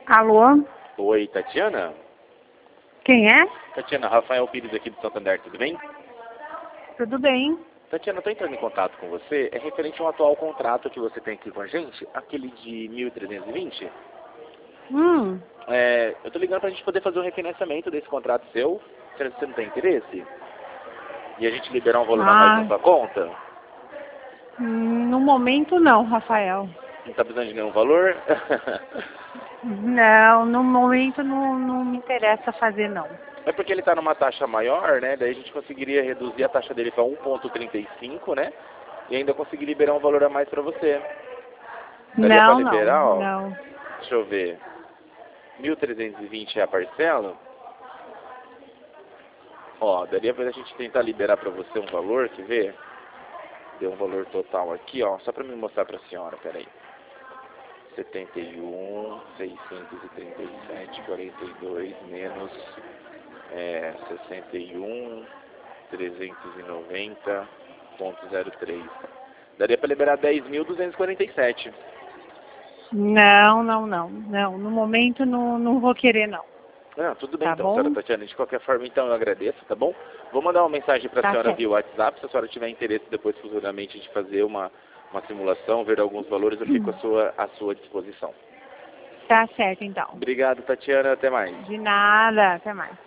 Alô? Oi, Tatiana? Quem é? Tatiana, Rafael Pires aqui do Santander, tudo bem? Tudo bem? Tatiana, estou entrando em contato com você, é referente ao atual contrato que você tem aqui com a gente, aquele de 1.320. Eu estou ligando para a gente poder fazer um refinanciamento desse contrato seu, será que você não tem interesse? E a gente liberar um valor a mais na sua conta? No momento não, Rafael. Não está precisando de nenhum valor? Não, no momento não me interessa fazer não. É porque ele está numa taxa maior, né? Daí a gente conseguiria reduzir a taxa dele para 1,35, né? E ainda conseguir liberar um valor a mais para você. Daria para liberar, ó. Não. Deixa eu ver. 1.320 é a parcela. Ó, daria pra gente tentar liberar pra você um valor, quer ver? Deu um valor total aqui, ó, só pra me mostrar pra senhora, peraí. 71, 637, 42 menos 61, 390,03. Daria pra liberar 10.247. Não. No momento não vou querer não. Ah, tudo bem Tá então, bom? senhora Tatiana. De qualquer forma, então, eu agradeço, tá bom? Vou mandar uma mensagem para a Tá senhora certo. via WhatsApp. Se a senhora tiver interesse depois, futuramente, de fazer uma simulação, ver alguns valores, eu fico à sua disposição. Tá certo então. Obrigado, Tatiana. Até mais. De nada, até mais.